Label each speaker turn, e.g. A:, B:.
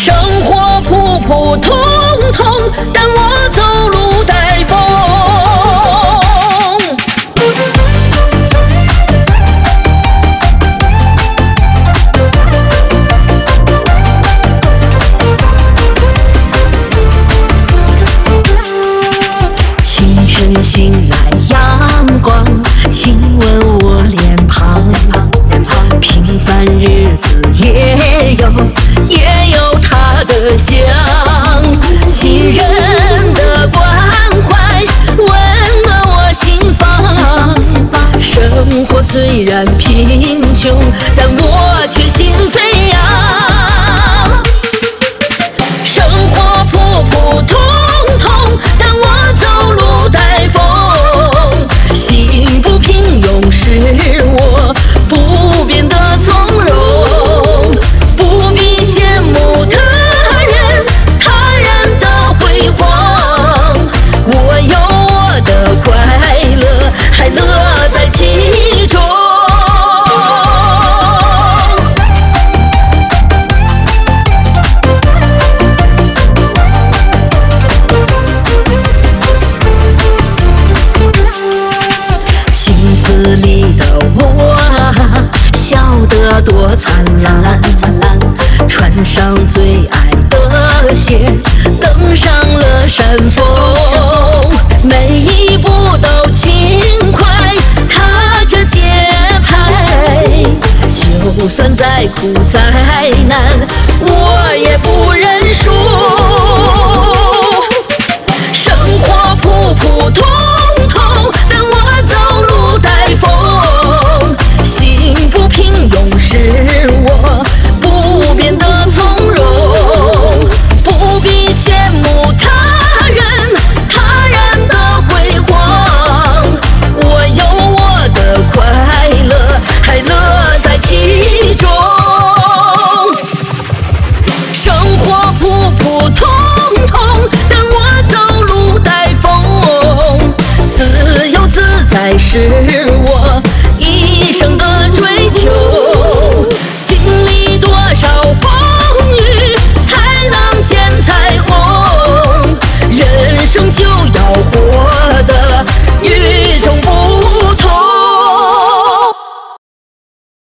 A: 生活普普通通，但我走路带风。清晨醒来阳光亲吻我脸庞，平凡日子也有它的香，亲人的关怀温暖我心房。生活虽然贫穷，但我却心飞扬。生活普普通通，但我走路带风。心不平庸是我不变的从容，不必羡慕他人的辉煌。我有我的快乐，还乐在其中。镜子里的我笑得多灿烂，穿上最爱的鞋，登上了山峰，每一步都轻快，踏着节拍。就算再苦再难，我也不认输。生活普普通通，但我走路带风。心不平庸是我不变的从容，不必羡慕他人的辉煌。我有我的快乐，还乐在其中。生活普普通通，但我走路带风。自由自在是